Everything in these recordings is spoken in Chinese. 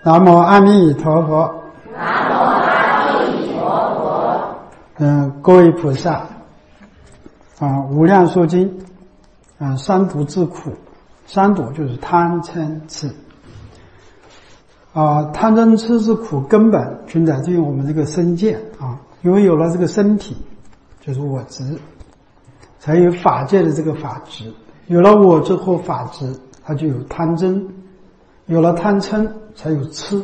南无阿弥陀佛。 南无阿弥陀佛。 各位菩萨无量寿经三毒之苦，三毒就是贪嗔痴贪嗔痴之苦根本均在于我们这个身见因为有了这个身体就是我执，才有法界的这个法执，有了我执和法执，它就有贪嗔，有了贪嗔才有痴。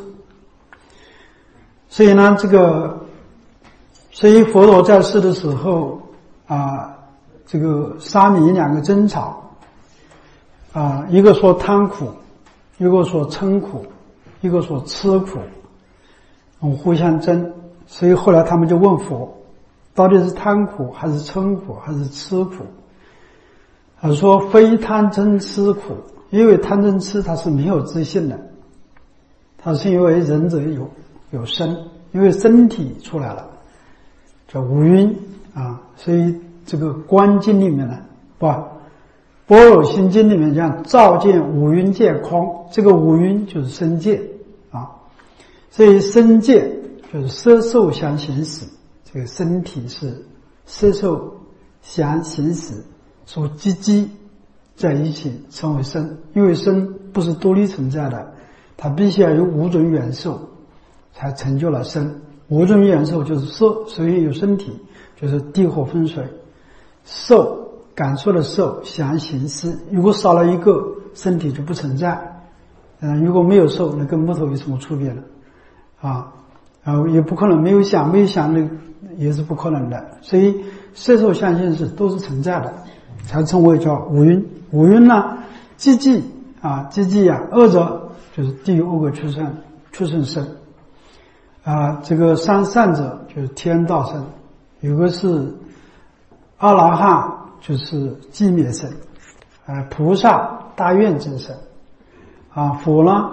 所以呢所以佛陀在世的时候这个沙弥两个争吵一个说贪苦，一个说嗔苦，一个说痴苦，互相争。所以后来他们就问佛，到底是贪苦还是嗔苦还是痴苦？他说非贪嗔痴苦，因为贪嗔痴它是没有自信的，它是因为人者有身，因为身体出来了叫五蕴所以这个观经里面呢般若心经里面讲照见五蕴皆空，这个五蕴就是身界所以身界就是色受想行识，这个身体是色受想行识所积集在一起成为身，因为身不是独立存在的，它必须要有五种元素才成就了身。五种元素就是色，所以有身体就是地火风水。受感受的受，想行识，如果少了一个，身体就不存在。如果没有受，那跟木头有什么区别呢？也不可能没有想，没有想的也是不可能的。所以色受想行识都是存在的，才称为叫五蕴。五蕴呢，积集二者就是地狱恶鬼畜生身这个善者就是天道身，有个是阿罗汉就是寂灭身菩萨大愿之身佛呢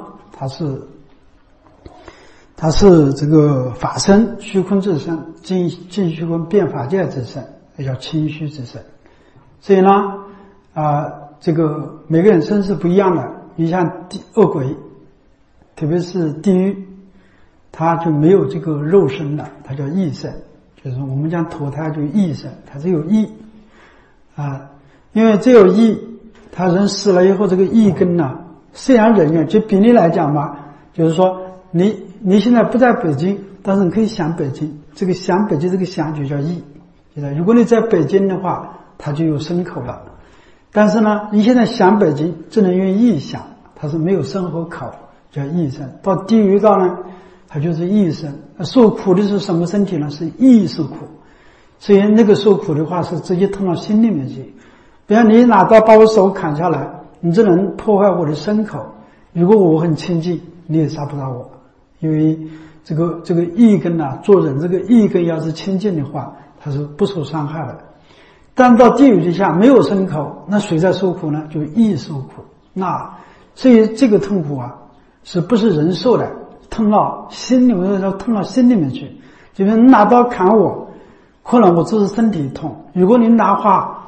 它是这个法身虚空之身，尽虚空变法界之身，也叫清虚之身。所以呢这个每个人身是不一样的。你像恶鬼特别是地狱，它就没有这个肉身了，它叫异身，就是我们讲投胎就异身，它只有异因为只有异，他人死了以后这个异根虽然人就比例来讲就是说你现在不在北京，但是你可以想北京，这个想北京这个想就叫异。如果你在北京的话，它就有身口了，但是呢你现在想北京只能用意想，它是没有身和口，叫异身。到地狱道呢，它就是异身。受苦的是什么身体呢？是意识苦。所以那个受苦的话是直接通到心里面去。比方你拿刀把我手砍下来，你只能破坏我的身口，如果我很清净，你也杀不到我。因为这个意根做人这个意根要是清净的话，它是不受伤害的。但到地狱之下没有身口，那谁在受苦呢？就意受苦。所以这个痛苦是不是人受的，痛到心里面，痛到心里面去。就是你拿刀砍我，可能我只是身体痛，如果你拿话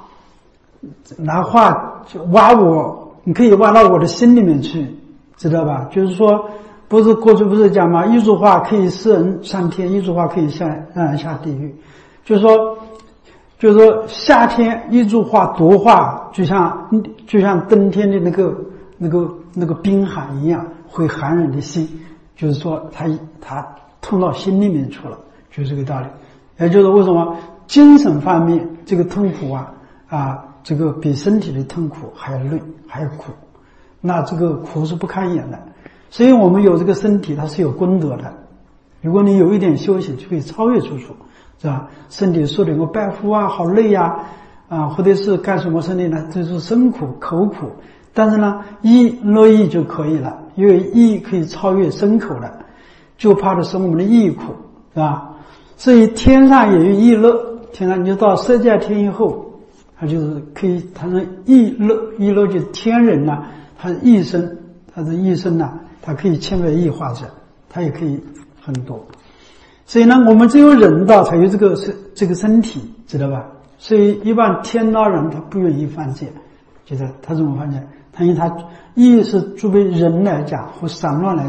就挖我，你可以挖到我的心里面去，知道吧？就是说过去不是讲吗？一句话可以使人上天，一句话可以让人下地狱。就是说夏天一句话毒话就像冬天的那个冰寒一样，会寒人的心。就是说他痛到心里面去了，就是这个道理。也就是为什么精神方面这个痛苦这个比身体的痛苦还要累还要苦，那这个苦是不堪言的。所以我们有这个身体，它是有功德的。如果你有一点修行，就可以超越出去，是吧？身体受点个拜服好累或者是干什么身体呢？就是身苦口苦，但是呢乐意就可以了，因为意可以超越身口的，就怕的是我们的意苦，是吧？所以天上也有意乐，天上你就到色界天以后，它就是可以，它是意乐就是天人它是意身，它是意身它可以千百亿化身，它也可以很多。所以呢我们只有人道才有这个身体，知道吧？所以一般天道人他不愿意犯戒，觉得他怎么犯戒？他因为他意是作为人来讲或散乱来讲，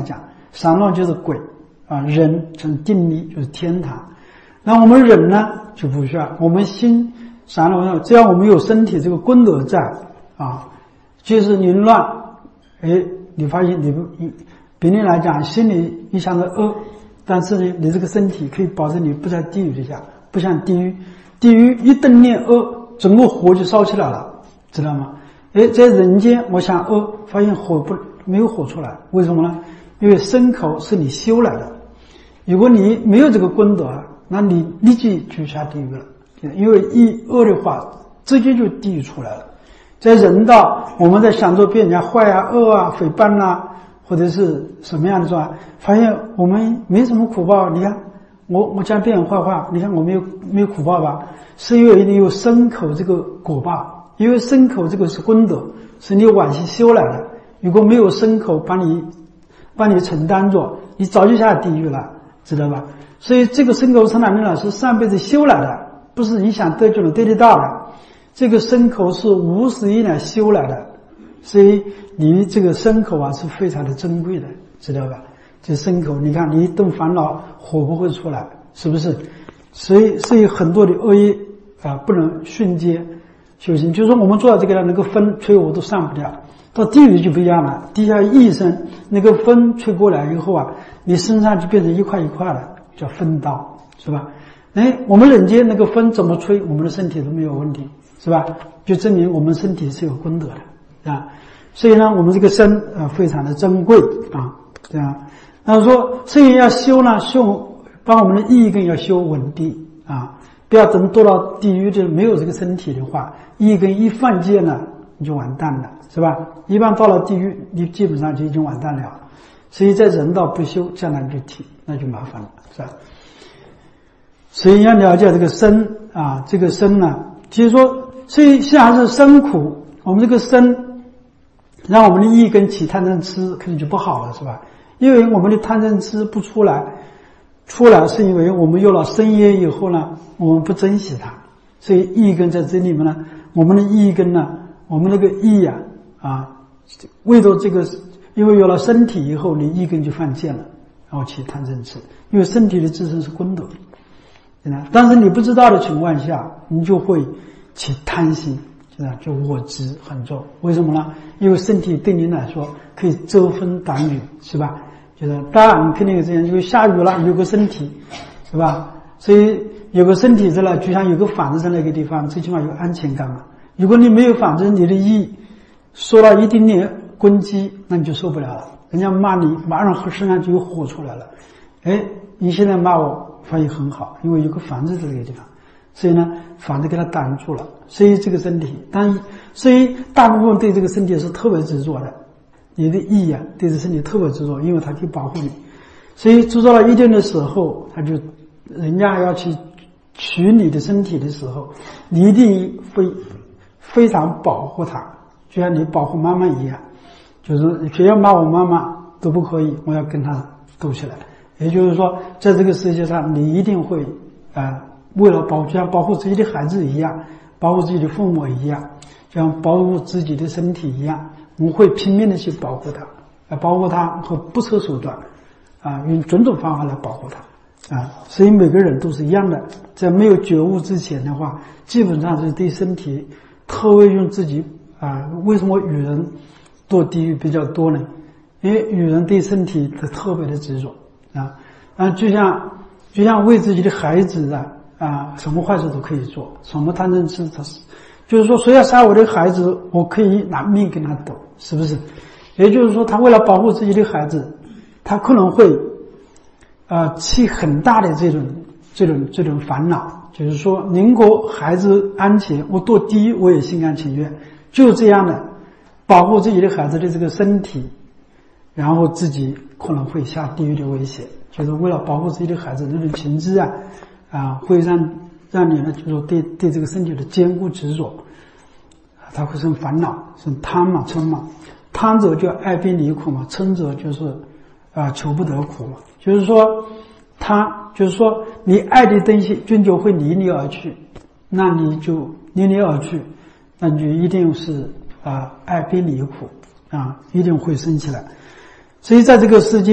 三恶就是鬼啊，人成定力就是天堂。那我们人呢就不需要，我们心三恶，只要我们有身体这个功德在啊，即使你乱，你发现你别人来讲心里一想着恶，但是呢，你这个身体可以保证你不在地狱之下，不像地狱，地狱一顿念恶，整个火就烧起来了，知道吗？在人间我想恶，发现没有火出来，为什么呢？因为身口是你修来的，如果你没有这个功德，那你立即就下地狱了，因为一恶的话，直接就地狱出来了。在人道，我们在想着别人家坏啊、恶啊、诽谤啊，或者是什么样的状态，发现我们没什么苦报。你看我讲别人坏话，你看我没有苦报吧？是因为你有身口这个果报，因为身口这个是功德，是你往昔修来的。如果没有身口帮你承担着，你早就下地狱了，知道吧？所以这个身口承担的是上辈子修来的，不是你想得就能得到的。这个身口是无始以来修来的，所以你这个身口啊是非常的珍贵的，知道吧？这身口，你看你一动烦恼，火不会出来，是不是？所以很多的恶业不能瞬间修行，就是说我们做到这个呢，那个风吹我都上不掉。到地狱就不一样了，地下一生那个风吹过来以后啊，你身上就变成一块一块的，叫风刀，是吧？我们人间那个风怎么吹，我们的身体都没有问题，是吧？就证明我们身体是有功德的啊。所以呢，我们这个身非常的珍贵啊，这样。那说所以要修呢，把我们的意根要修稳定啊，不要等堕到地狱就没有这个身体的话，意根一犯戒呢，你就完蛋了，是吧？一般到了地狱，你基本上就已经完蛋了。所以在人道不修，将来就那就麻烦了，是吧？所以要了解这个身啊，这个身呢，其实说，所以现在还是身苦，我们这个身让我们的意根起贪嗔痴，肯定就不好了，是吧？因为我们的贪嗔痴不出来是因为我们有了身业以后呢，我们不珍惜它，所以意根在这里面呢，我们的意根呢，我们那个意为了这个，因为有了身体以后，你意根就犯贱了，然后起贪嗔痴，因为身体的自身是功德，但是你不知道的情况下，你就会起贪心，就我执很重。为什么呢？因为身体对你来说可以遮风挡雨，是吧？当然你肯定有这样，因为下雨了有个身体，是吧？所以有个身体在那，就像有个房子在那个地方，最起码有安全感嘛。如果你没有房子，你的意受到一定的攻击，那你就受不了了。人家骂你，马上身上就有火出来了。你现在骂我，发现很好，因为有个房子在这个地方，所以呢，房子给它挡住了。所以这个身体，所以大部分对这个身体是特别执着的。你的意对这身体特别执着，因为它可以保护你。所以执着到一定的时候，人家要去取你的身体的时候，你一定会非常保护它，就像你保护妈妈一样，就是谁要骂我妈妈都不可以，我要跟他斗起来。也就是说，在这个世界上，你一定会为了就像保护自己的孩子一样，保护自己的父母一样，就像保护自己的身体一样，我们会拼命的去保护它，保护它和不择手段用种种方法来保护它所以每个人都是一样的，在没有觉悟之前的话，基本上是对身体特别用自己为什么女人堕地狱比较多呢？因为女人对身体特别的执着就像为自己的孩子什么坏事都可以做，什么贪嗔痴，就是说谁要杀我的孩子，我可以拿命跟他斗，是不是？也就是说，他为了保护自己的孩子，他可能会起很大的这种烦恼，就是说宁可孩子安全，我堕地狱我也心甘情愿，就这样的保护自己的孩子的这个身体，然后自己可能会下地狱的危险，就是为了保护自己的孩子那种情志会让你呢，就是说对这个身体的坚固执着，它会生烦恼，生贪嘛，嗔嘛。贪者就爱别离苦嘛，嗔者就是求不得苦嘛。就是说就是说你爱的东西终究会离你而去，那你就离你而去，那你就一定是爱别离苦一定会生起来。所以在这个世间，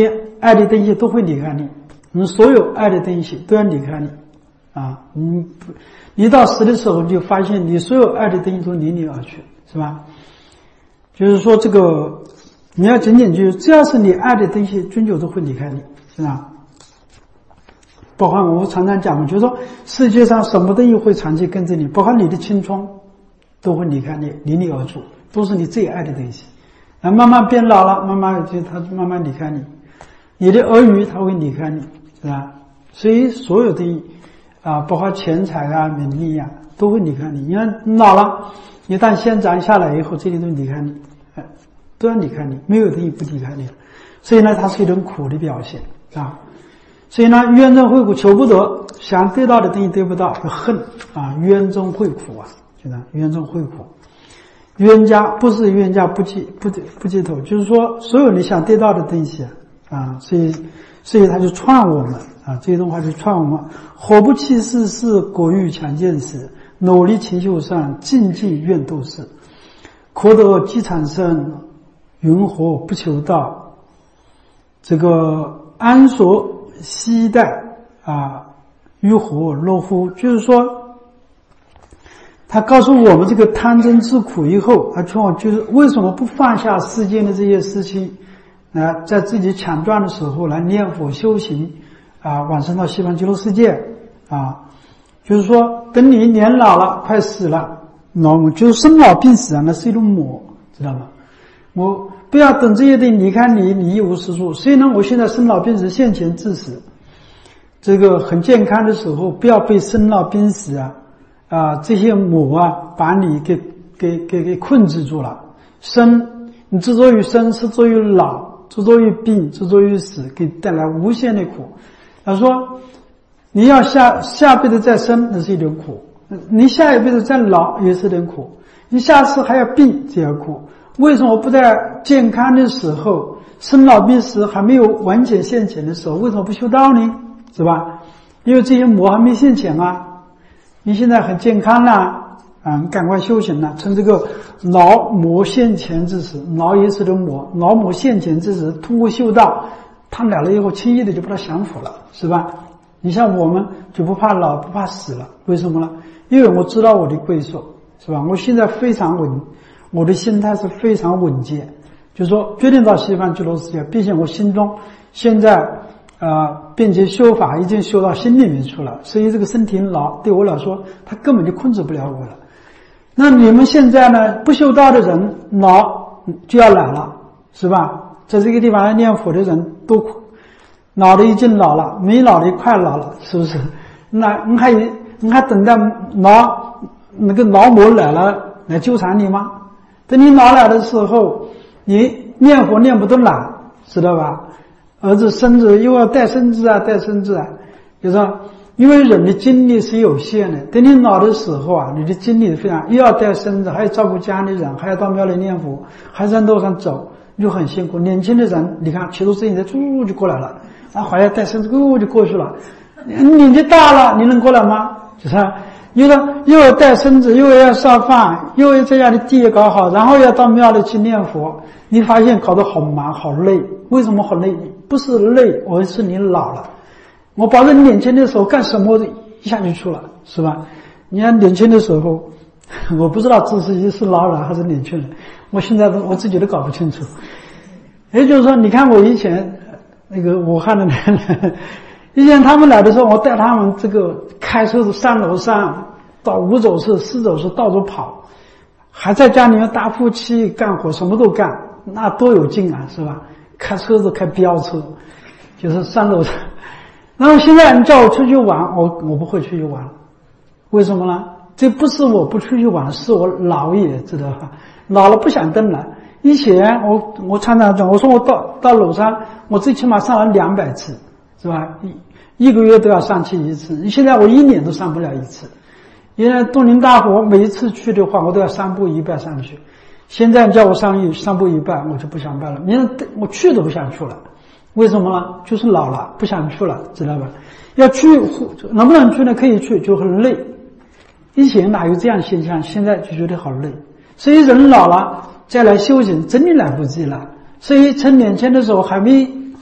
爱的东西都会离开你，你所有爱的东西都要离开你啊！你到死的时候，你就发现你所有爱的东西都离你而去，是吧？就是说这个你要仅仅就是只要是你爱的东西，终究都会离开你，是吧？包括我常常讲，就是说世界上什么东西会长期跟着你，包括你的青春都会离开你，离你而去，都是你最爱的东西。然后慢慢变老了，他慢慢离开你，你的儿女他会离开你，是吧？所以所有的包括钱财啊、名利啊，都会离开你。你看老了，一旦先长下来以后，这些都离开你，都要离开你，没有东西不离开你。所以呢，它是一种苦的表现啊。所以呢，冤憎会苦，求不得，想得到的东西得不到，就恨啊，冤憎会苦啊，觉得冤憎会苦。冤家不是冤家不记头，就是说所有你想得到的东西啊，所以他就劝我们啊，这些东西就劝我们：火不弃世事，果欲强健时，努力勤修善，静静愿度世。可得积产生，云何不求道？这个安所期待啊，于何乐乎？就是说，他告诉我们这个贪嗔之苦以后，他劝我就是为什么不放下世间的这些事情，在自己强壮的时候来念佛修行啊，往生到西方极乐世界啊。就是说，等你年老了，快死了，就是生老病死啊，那是一种魔，知道吗？我不要等这些东西离开你，你一无是处。所以呢，我现在生老病死现前致死，这个很健康的时候，不要被生老病死这些魔把你给控制住了。你执着于生，执着于老，执着于病，执着于死，给带来无限的苦。他说，你要下辈子再生，那是一种苦；你下一辈子再老，也是一种苦；你下次还要病，这样苦。为什么不在健康的时候，生老病死还没有完全现前的时候，为什么不修道呢？是吧？因为这些魔还没现前啊。你现在很健康了你赶快修行了，趁这个老魔现前之时，老也是种魔，老魔现前之时，通过修道，他来了以后轻易的就把他降服了，是吧？你像我们就不怕老，不怕死了，为什么呢？因为我知道我的归宿，是吧？我现在非常稳，我的心态是非常稳健，就是说决定到西方极乐世界，并且我心中现在并且修法已经修到心里面去了，所以这个身体老对我来说，他根本就控制不了我了。那你们现在呢，不修道的人老就要来了，是吧？在这个地方念佛的人都老的已经老了，没老的快老了，是不是？那你还等待那个老魔来了来纠缠你吗？等你老来的时候，你念佛念不动了，知道吧？儿子孙子又要带孙子就是说，因为人的精力是有限的，等你老的时候你的精力非常，又要带孙子，还要照顾家里人，还要到庙里念佛，还在路上走，就很辛苦。年轻的人，你看骑着自行车就过来了，还要带孙子就过去了。年纪大了，你能过来吗？就是又要带孙子，又要烧饭，又要这样的地也搞好，然后要到庙里去念佛，你发现搞得好忙好累。为什么好累？不是累，而是你老了。我保证年轻的时候干什么一下就去了，是吧？你看年轻的时候，我不知道自己是老人还是年轻人，我现在我自己都搞不清楚。也就是说，你看我以前那个武汉的人，以前他们来的时候，我带他们这个开车3楼上到5走室、4走室到处跑，还在家里面打夫妻干活，什么都干，那多有劲啊，是吧？开车子开飙车，就是3楼上。然后现在你叫我出去玩，我不会出去玩，为什么呢？这不是我不出去玩，是我老也知道吧？老了不想动了。以前我常常讲，我说我到楼上，我最起码上了200次，是吧？一个月都要上去1次。现在我1年都上不了1次。因为东林大佛每一次去的话，我都要3步1拜上去。现在叫我3步1拜，我就不想拜了。我去都不想去了。为什么呢？就是老了，不想去了，知道吧？要去，能不能去呢？可以去，就很累。以前哪有这样现象？现在就觉得好累。所以人老了再来修行，真的来不及了。所以趁年轻的时候还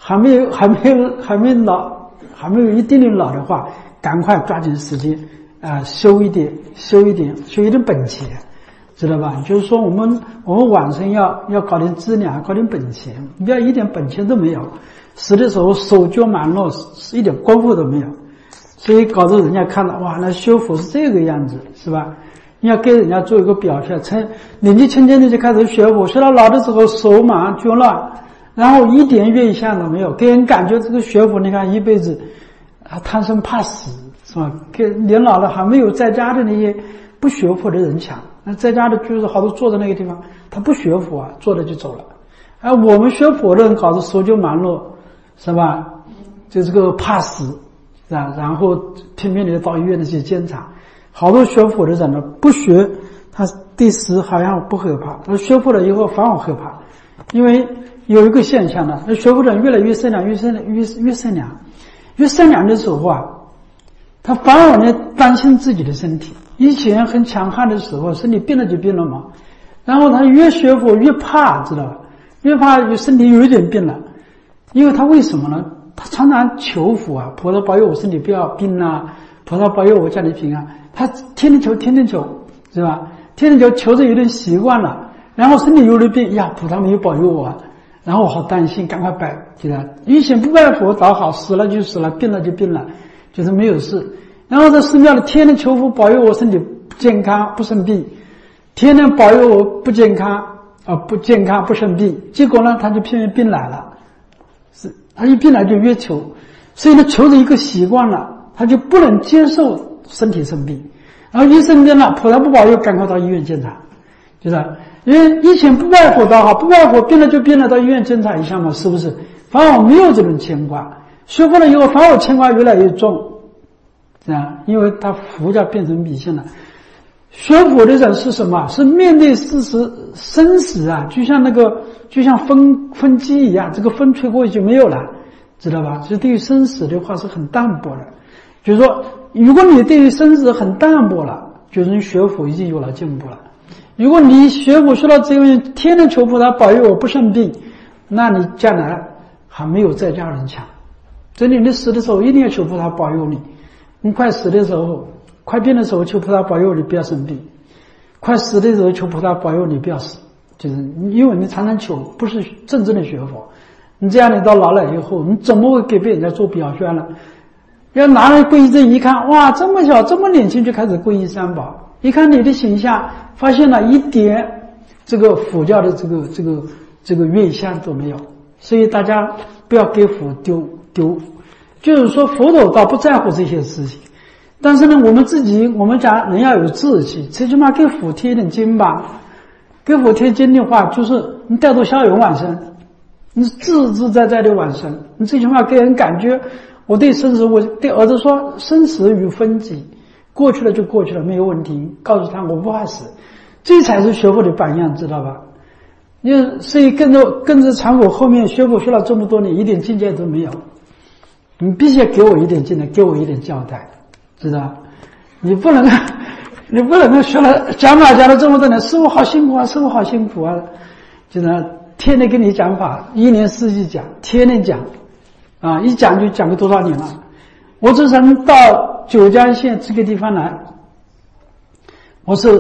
还没有一定的老的话，赶快抓紧时间修一点本钱，知道吧？就是说我们往生要搞点资粮，搞点本钱，不要一点本钱都没有，死的时候手脚满落，一点功夫都没有，所以搞得人家看到哇，那修佛是这个样子，是吧？你要给人家做一个表现，年纪轻轻的就开始学佛，学到老的时候手忙脚乱，然后一点愿相都没有，给人感觉这个学佛，你看一辈子贪生怕死，是吧？年老了还没有在家的那些不学佛的人强。那在家的就是好多坐在那个地方，他不学佛啊，坐着就走了。我们学佛的人搞得手脚忙碌，是吧？就这个怕死，然后拼命的到医院里去检查。好多学佛的人呢，不学他对死好像不害怕，他学佛了以后反而害怕，因为有一个现象呢，那学佛的人越来越善良，越善良的时候啊，他反而呢担心自己的身体。以前很强悍的时候，身体病了就病了嘛，然后他越学佛越怕，知道吧？越怕身体有一点病了，因为他为什么呢？他常常求佛啊，菩萨保佑我身体不要病啊，菩萨保佑我家里平安。他天天求，是吧？天天求着有点习惯了，然后身体有点病呀，菩萨没有保佑我，然后我好担心，赶快拜，记得以前不拜佛倒好，死了就死了，病了就病了，就是没有事。然后在寺庙里天天求佛保佑我身体健康不生病，天天保佑我不健康不生病，结果呢他就偏偏病来了，他一病来就越求，所以呢求着一个习惯了，他就不能接受身体生病，然后一生病了，菩萨不保佑，赶快到医院检查，就是因为以前不拜佛倒好，不拜佛病了就病了，到医院检查一下嘛，是不是？反而没有这种牵挂，学佛了以后反而牵挂越来越重。因为他佛教变成迷信了。学佛的人是什么？是面对事实生死啊，就像风机一样，这个风吹过去就没有了，知道吧？所以对于生死的话是很淡薄的。就是说，如果你对于生死很淡薄了，就是你学佛已经有了进步了。如果你学佛学到这个天天求菩萨保佑我不生病，那你将来还没有在家人强。所以你死的时候一定要求菩萨保佑你。你快死的时候，快病的时候求菩萨保佑你不要生病，快死的时候求菩萨保佑你不要死，就是因为你常常求，不是真正的学佛。你这样你到老了以后，你怎么会给别人家做表率呢？要拿来皈依证一看，哇，这么小这么年轻就开始皈依三宝，一看你的形象，发现了一点这个佛教的这个愿相都没有。所以大家不要给佛丢，就是说佛陀倒不在乎这些事情，但是呢我们家人要有志气，最起码给佛贴点经吧。给佛贴经的话，就是你带着笑容往生，你自自在在的往生，你最起码给人感觉我对生死，我对儿子说生死与分际，过去了就过去了，没有问题，告诉他我不怕死，这才是学佛的榜样，知道吧？所以跟着禅佛后面学佛学了这么多年，一点境界都没有，你必须要给我一点境界，给我一点交代，知道？你不能学了讲法讲了这么多年，师父好辛苦啊，师父好辛苦啊，就是天天跟你讲法，一年四季讲，天天讲啊，一讲就讲个多少年了。我自从到九江县这个地方来，我是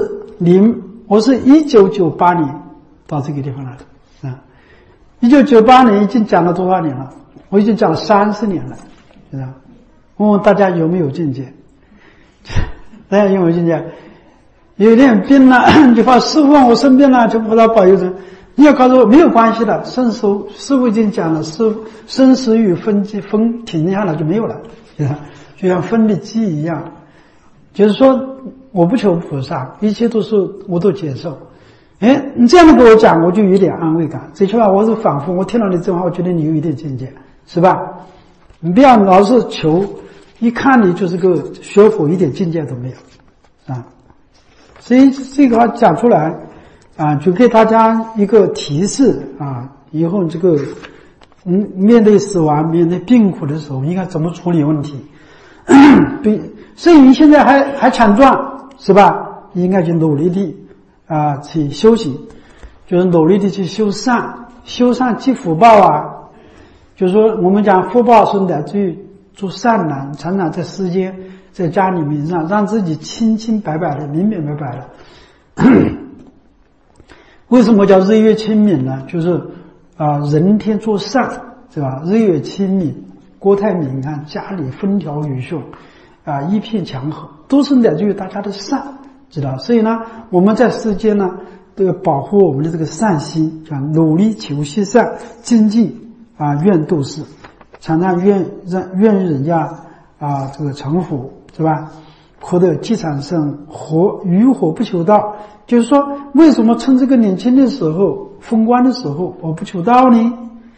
1998年到这个地方来的啊。1998年已经讲了多少年了？我已经讲了30年了，知道？问问大家有没有境界？大家有没有境界？有点病了，就怕师父我生病了，就菩萨保佑着。你要告诉我没有关系的，师父已经讲了，生死与分际，分停下来就没有了，就像分的机一样。就是说，我不求菩萨，一切我都接受。你这样的跟我讲，我就有点安慰感。最起码我是仿佛我听到你这话，我觉得你有一点境界，是吧？你不要老是求，一看你就是个学佛一点境界都没有啊。所以这个话讲出来啊，就给大家一个提示啊，以后这个面对死亡、面对病苦的时候，应该怎么处理问题？所以你现在还强壮，是吧？应该去努力的去修行，就是努力的去修善积福报啊。 就是说我们讲福报是来自于做善男，常常在世间在家里面让自己清清白白的明明白白的。为什么叫日月清明呢？就是人天做善，是吧？日月清明，国泰民安，家里风调雨顺一片祥和，都是来自于大家的善，知道？所以呢，我们在世间呢都要保护我们的这个善心，讲努力求习善，精进愿度世，常常愿人家这个成佛，是吧？活得积产生，渔火不求道。就是说，为什么趁这个年轻的时候、风光的时候，我不求道呢？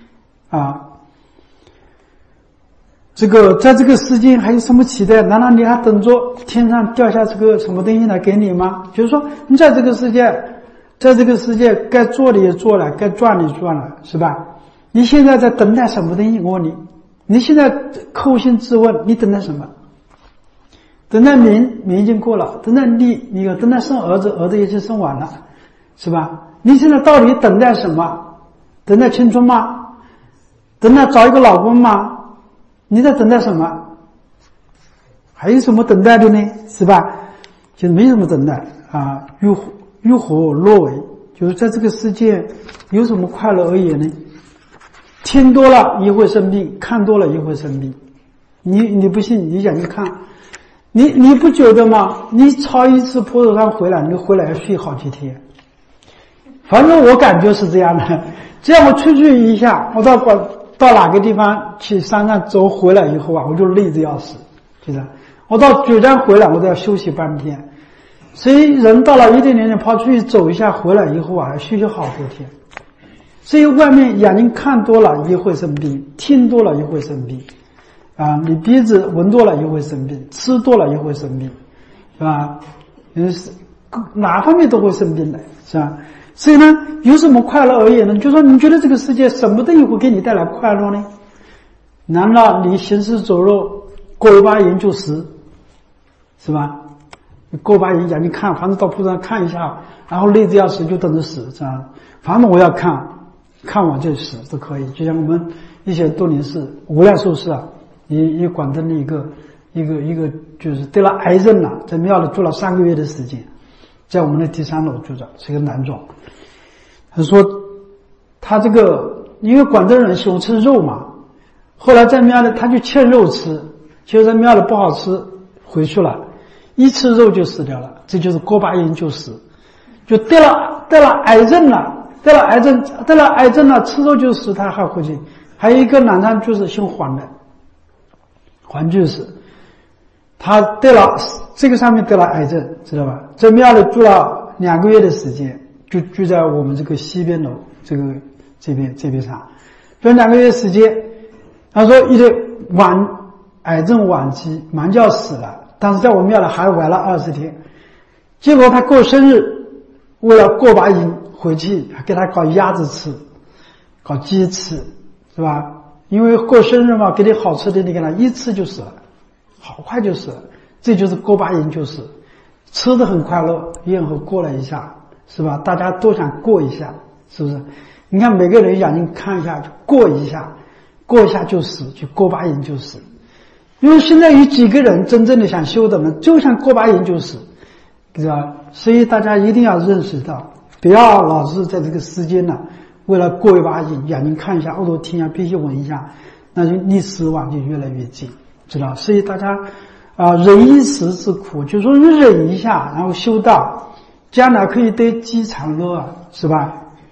这个在这个世间还有什么期待？难道你还等着天上掉下这个什么东西来给你吗？就是说，你在这个世界该做的也做了，该赚的也赚了，是吧？你现在在等待什么东西？我问你，你现在扪心自问，你等待什么？等待名已经过了，等待利等待生儿子已经生完了，是吧？你现在到底等待什么？等待青春吗？等待找一个老公吗？你在等待什么？还有什么等待的呢？是吧？就没什么等待欲火若为，就是在这个世界有什么快乐而言呢？听多了也会生病，看多了也会生病。你不信，你想去看。你不觉得吗？你抄一次菩萨山回来，你回来要睡好几天。反正我感觉是这样的。只要我出去一下，我到哪个地方去山上走回来以后我就累得要死，就是我到九江回来，我都要休息半天。所以人到了一定年龄，跑出去走一下，回来以后要休息好多天。所以外面眼睛看多了也会生病，听多了也会生病。你鼻子闻多了也会生病，吃多了也会生病，是吧？哪方面都会生病的，是吧？所以呢，有什么快乐而言呢？就说你觉得这个世界什么东西会给你带来快乐呢？难道你行尸走肉过一把瘾就死，是吧？你过把瘾眼睛看，反正到铺上看一下，然后累得要死就等着死，是吧？反正我要看完就死都可以。就像我们一些多年士无量寿士也广东的一个就是得了癌症了，在庙里住了3个月的时间，在我们的第3楼住着，是一个男众。他说他这个因为广东人喜欢吃肉嘛，后来在庙里他就切肉吃，结果在庙里不好吃，回去了，一吃肉就死掉了，这就是过把瘾就死，就得了癌症了，得了癌症了，吃肉就死，他还回去。还有一个男的就是姓黄的，黄居士，他得了这个上面得了癌症，知道吧？在庙里住了2个月的时间，就住在我们这个西边楼这边上，住2个月时间。他说一直癌症晚期，忙就要死了，但是在我们庙里还玩了20天。结果他过生日，为了过把瘾回去，还给他搞鸭子吃，搞鸡吃，是吧？因为过生日嘛，给你好吃的，你给他一吃就死了，好快就死了。这就是过把瘾，就是吃的很快乐，咽喉过了一下，是吧？大家都想过一下，是不是？你看每个人眼睛看一下就过一下就死，就过把瘾就死。因为现在有几个人真正的想修的人，就想过把瘾就死，是吧？所以大家一定要认识到，不要老是在这个世间呢，为了过一把瘾，眼睛看一下，耳朵听一下，鼻息闻一下，那就离死亡就越来越近，知道？所以大家忍一时之苦，就说你忍一下，然后修道，将来可以得积长乐，是吧？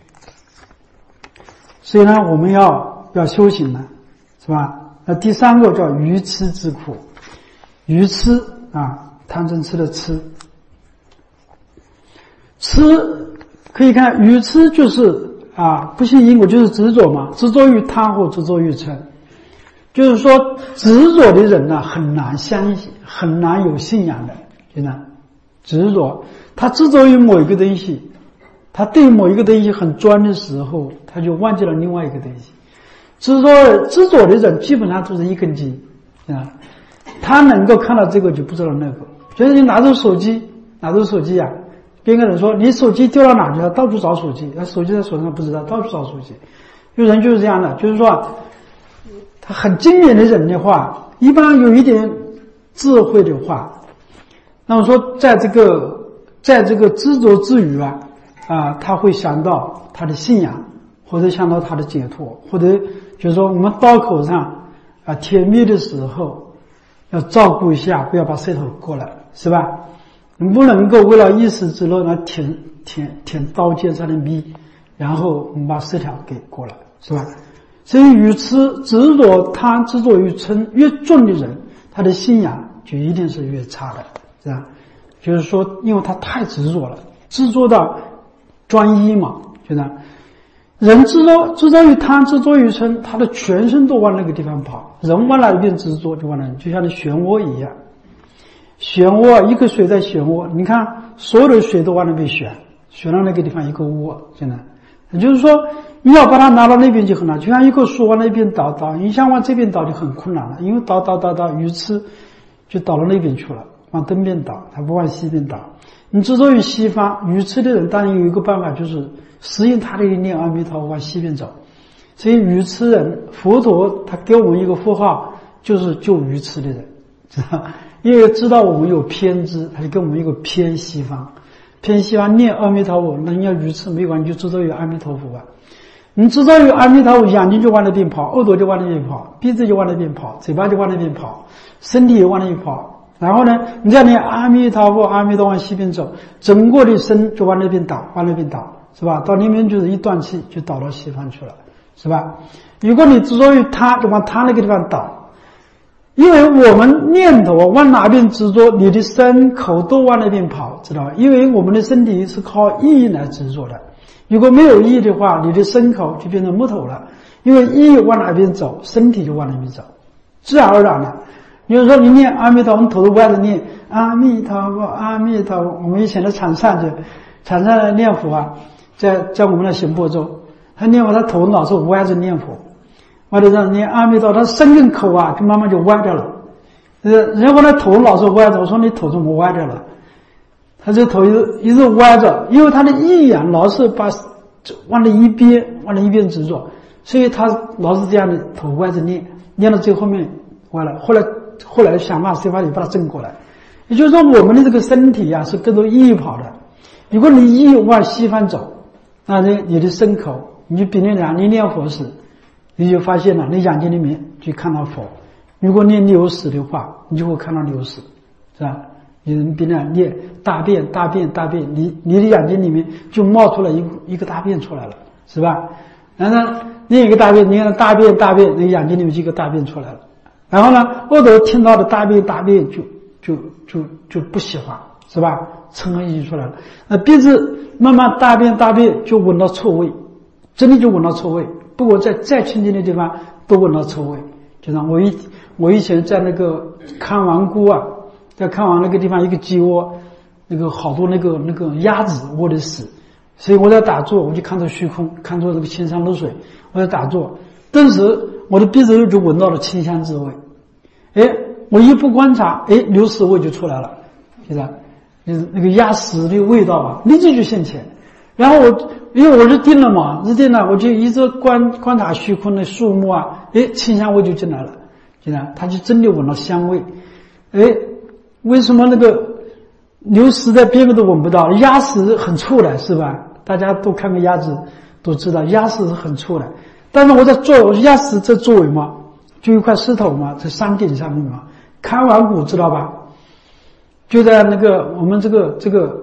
所以呢，我们要修行了，是吧？那第3个叫愚痴之苦，愚痴贪嗔痴的痴，可以看愚痴就是不信因果，就是执着嘛，执着于贪或执着于嗔。就是说执着的人很难相信，很难有信仰的，真的执着，他执着于某一个东西，他对某一个东西很专的时候，他就忘记了另外一个东西。执着的人基本上都是一根筋，他能够看到这个就不知道那个。就是你拿着手机别个人说你手机丢到哪去了，到处找手机，手机在手上不知道，到处找手机。有人就是这样的，就是说他很精明的人的话，一般有一点智慧的话，那么说在这个执着之余他会想到他的信仰，或者想到他的解脱，或者就是说我们刀口上舔蜜的时候要照顾一下，不要把舌头过来，是吧？你不能够为了一时之乐来舔刀尖上的蜜，然后我们把舌头给过来，是吧？所以愚痴执着贪执着于嗔越重的人，他的信仰就一定是越差的，是吧？就是说因为他太执着了，执着到专一嘛，就这样。人执着于贪执着于嗔，他的全身都往那个地方跑，人往哪一边执着就往哪，就像那漩涡一样，漩涡一个水在漩涡，你看所有的水都往那边旋到那个地方一个涡，现在也就是说你要把它拿到那边就很难，就像一棵树往那边倒，你想往这边倒就很困难了，因为倒愚痴就倒到那边去了，往东边倒，他不往西边倒。你执着于西方，愚痴的人当然有一个办法，就是适应他的念阿弥陀佛往西边走。所以愚痴人，佛陀他给我们一个符号，就是救愚痴的人，知道？因为知道我们有偏执，他就给我们一个偏西方。偏西方念阿弥陀佛，那你要愚痴没关系，就执着于阿弥陀佛吧。你执着于阿弥陀佛，眼睛就往那边跑，耳朵就往那边跑，鼻子就往那边跑，嘴巴就往那边跑，身体也往那边跑。然后呢，你再念阿弥陀佛，阿弥陀往西边走，整个的身就往那边倒，是吧？到那边就是一断气就倒到西方去了，是吧？如果你执着于他，就往他那个地方倒，因为我们念头往哪边执着，你的身口都往那边跑，知道吧？因为我们的身体是靠意来执着的，如果没有意的话，你的身口就变成木头了，因为意往哪边走，身体就往那边走，自然而然的。比如说你念阿弥陀佛，我们头都歪着念阿弥陀佛，阿弥陀佛。我们以前的禅善念佛在我们的行播中，他念完他头老是歪着念佛，歪着这念阿弥陀佛，他身跟口就慢慢就歪掉了。然后他头老是歪着，我说你头怎么歪掉了？他这头一直歪着，因为他的意老是把往那一边执着，所以他老是这样的头歪着念到最后面歪了。后来想办法把它正过来，也就是说我们的这个身体是跟着意跑的。如果你意往西方走，那你的身口，你就比如讲你念佛时，你就发现了你眼睛里面就看到佛。如果念牛屎的话，你就会看到牛屎，是吧？你比如讲念大便，你的眼睛里面就冒出了一个大便出来了，是吧？然后呢念一个大便，你看大便，你眼睛里面就一个大便出来了。然后呢，耳朵听到的大便就不喜欢，是吧？嗔恨意出来了。那鼻子慢慢大便就闻到臭味，真的就闻到臭味。不过在再清净的地方都闻到臭味。就像我以前在那个看王姑在看王那个地方一个鸡窝，那个好多那个鸭子窝的屎，所以我在打坐，我就看着虚空，看着这个青山露水，我在打坐，顿时我的鼻子就闻到了清香之味。我一不观察，牛屎味就出来了，是吧？那个鸭屎的味道立即就现前。然后因为我是定了嘛，我就一直观察虚空的树木清香味就进来了，是吧？它就真的闻到香味。为什么那个牛屎在边边都闻不到？鸭屎很臭的，是吧？大家都看过鸭子都知道鸭屎是很臭的。但是我在做鸭屎在周围嘛，就一块石头嘛，在山顶上面嘛，看完谷知道吧？就在那个我们这个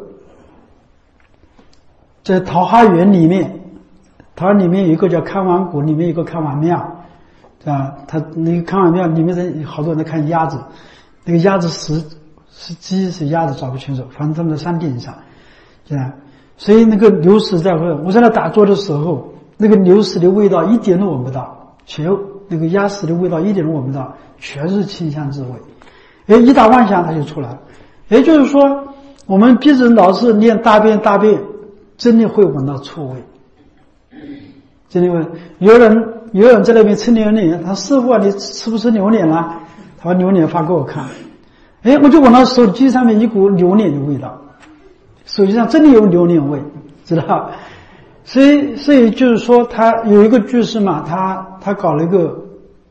在桃花源里面，有一个叫看完谷，里面有一个看完庙，他那个看完庙里面好多人在看鸭子，那个鸭子是鸡是鸭子找不清楚，反正他们在山顶上，这样。所以那个牛屎我在那打坐的时候，那个牛屎的味道一点都闻不到，那个鸭屎的味道一点都闻不到，全是清香之味。一打妄想它就出来了。也就是说，我们鼻子老是念大便，真的会闻到臭味。真的会，有人在那边吃榴莲，他师傅你吃不吃榴莲了？他把榴莲发给我看，我就闻到手机上面一股榴莲的味道，手机上真的有榴莲味，知道？所以就是说，他有一个居士嘛，他搞了一个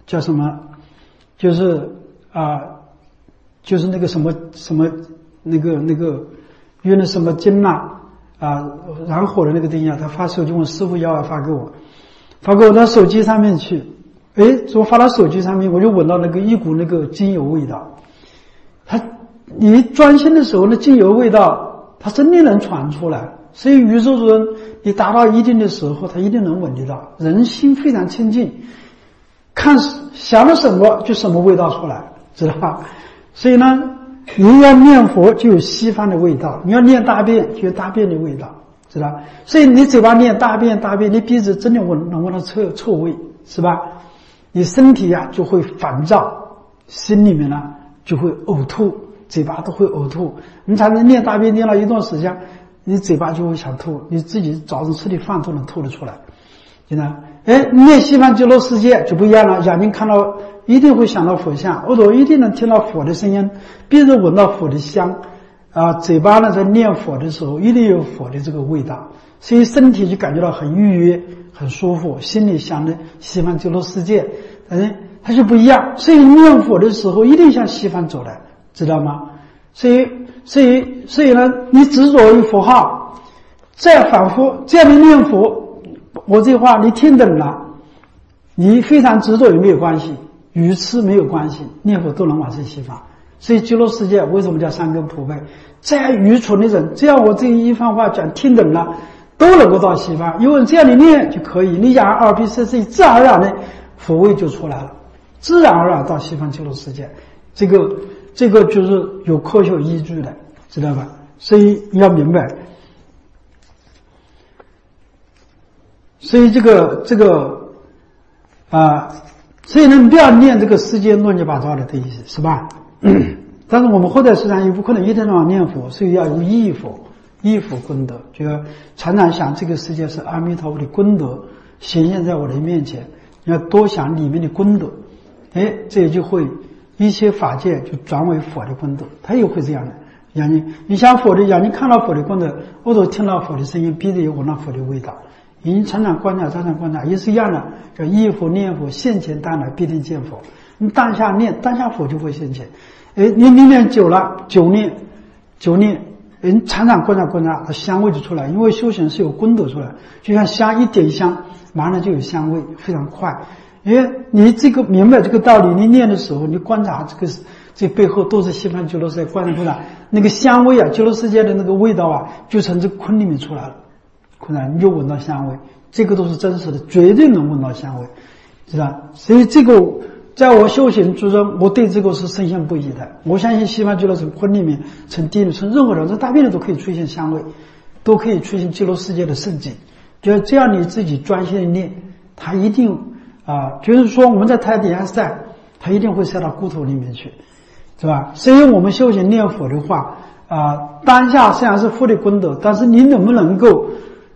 叫什么？就是就是那个什么那个约那什么经燃火的那个东西他发手机问师傅要发给我到手机上面去，我发到手机上面，我就闻到一股那个精油味道。你专心的时候，那精油味道它真的能传出来。所以宇宙中你达到一定的时候，它一定能闻得到。人心非常清净，想了什么就什么味道出来，知道吧？所以呢，你要念佛就有西方的味道，你要念大便就有大便的味道，知道？所以你嘴巴念大便，你鼻子真的能闻到臭味，是吧？你身体就会烦躁，心里面呢就会呕吐，嘴巴都会呕吐。你才能念大便念了一段时间，你嘴巴就会想吐，你自己早上吃的饭都能吐得出来，知道？念西方极乐世界就不一样了，眼睛看到一定会想到佛像，耳朵一定能听到佛的声音，鼻子闻到佛的香，嘴巴呢在念佛的时候一定有佛的这个味道，所以身体就感觉到很愉悦很舒服，心里想的西方极乐世界，它就不一样。所以念佛的时候一定向西方走来，知道吗？所以呢，你执着于佛号，再反复这样的念佛，我这话你听懂了，你非常执着也没有关系，愚痴没有关系，念佛都能往生西方。所以极乐世界为什么叫三根普被？再愚蠢的人，只要我这一番话讲听懂了，都能够到西方。因为这样的念就可以，你养耳鼻舌身，自然而然的佛位就出来了，自然而然到西方极乐世界。这个就是有科学依据的，知道吧？所以你要明白。所以所以呢，你不要念这个世界乱七八糟的东西，是吧？但是我们后代市场也不可能一天到晚念佛，所以要有忆佛功德，就要常常想这个世界是阿弥陀佛的功德显现在我的面前，要多想里面的功德，这就会一切法界就转为佛的功德，它也会这样的。眼睛你想佛的，眼睛看到佛的功德，耳朵听到佛的声音，鼻子也闻到佛的味道，你常常观察也是一样的，叫忆佛念佛，现前当来必定见佛。你当下念，当下佛就会现前。你念久了，久念，你常常观察，它香味就出来。因为修行是有功德出来，就像香一点香，马上就有香味，非常快。你这个明白这个道理，你念的时候，你观察这背后都是西方极乐世界，观察那个香味极乐世界的那个味道就从这坤里面出来了，坤你就闻到香味，这个都是真实的，绝对能闻到香味，知道？所以这个在我修行之中，我对这个是深信不疑的。我相信西方极乐从坤里面，从地里，从任何人，从大便里都可以出现香味，都可以出现极乐世界的圣境。就这样，你自己专心的念，它一定就是说我们在太阳底下晒，它一定会晒到骨头里面去，是吧？所以我们修行念佛的话，当下虽然是佛的功德，但是你能不能够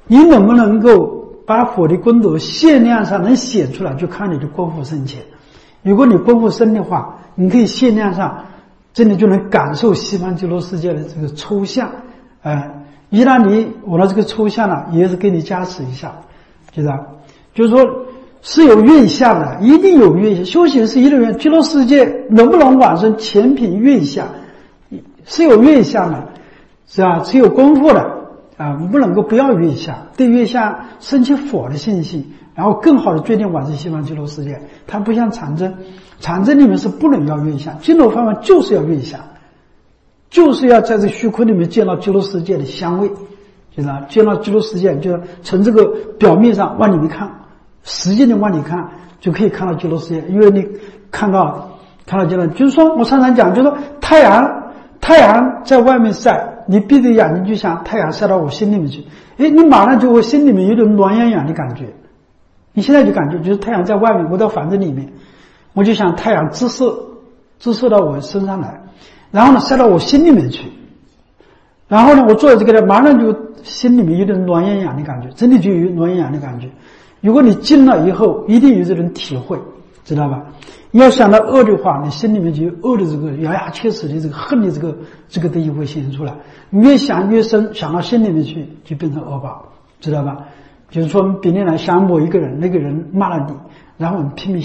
把佛的功德限量上能显出来，就看你的功夫深浅。如果你功夫深的话，你可以限量上真的就能感受西方极乐世界的这个抽象。一旦你闻到这个抽象了，也是给你加持一下，知道？就是说是有愿相的，一定有愿相。修行是一个愿，极乐世界能不能往生，全凭愿相，是有愿相的，是吧？是有功夫的不能够不要愿相，对愿相升起佛的信心，然后更好的决定往生西方极乐世界。它不像禅宗，禅宗里面是不能要愿相，净土方面就是要愿相，就是要在这虚空里面见到极乐世界的香味，知道？见到极乐世界，就从这个表面上往里面看，实际的往里看，就可以看到极乐世界。因为你看到极乐，就是说我常常讲，就是说太阳在外面晒，你闭着眼睛就想太阳晒到我心里面去，你马上就会心里面有点暖洋洋的感觉。你现在就感觉就是太阳在外面，我到房子里面，我就想太阳直射到我身上来，然后呢晒到我心里面去，然后呢我坐在这个马上就心里面有点暖洋洋的感觉，真的就有暖洋洋的感觉。如果你静了以后，一定有这种体会，知道吧？你要想到恶的话，你心里面就有恶的这个咬牙切齿的这个恨的这个东西会显现出来。你越想越深，想到心里面去，就变成恶报，知道吧？就是说，比如来想某一个人，那个人骂了你，然后我们拼命想他，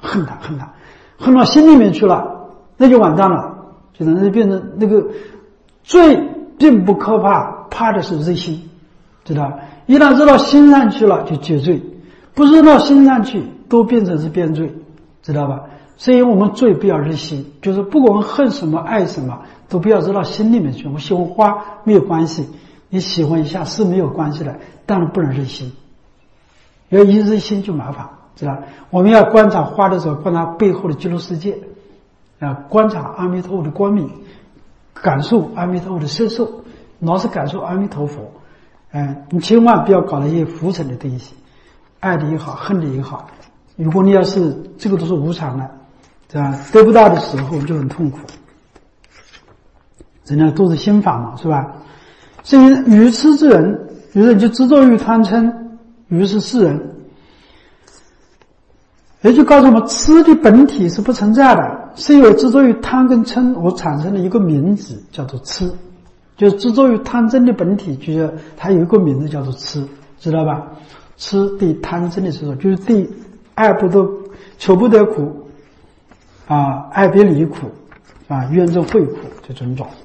恨他，恨到心里面去了，那就完蛋了，就变成那个罪并不可怕，怕的是热心，知道？一旦扔到心上去了，就结罪；不扔到心上去，都变成是变罪，知道吧？所以我们罪不要热心，就是不管恨什么爱什么，都不要扔到心里面去。我喜欢花没有关系，你喜欢一下是没有关系的，当然不能热心，因为一热心就麻烦，知道？我们要观察花的时候，观察背后的极乐世界，观察阿弥陀佛的光明，感受阿弥陀佛的摄受，老是感受阿弥陀佛。你千万不要搞那些浮沉的东西，爱的也好，恨的也好。如果你要是这个都是无常的，对吧？得不到的时候就很痛苦。人家都是心法嘛，是吧？所以愚痴之人，有人就执着于贪嗔，于是世人。也就告诉我们，痴的本体是不存在的，是因为执着于贪跟嗔，我产生了一个名字叫做痴。就是执着于贪嗔的本体，就是它有一个名字叫做痴，知道吧？痴对贪嗔的执着，就是对爱不得、求不得苦爱别离苦怨憎会苦这种种，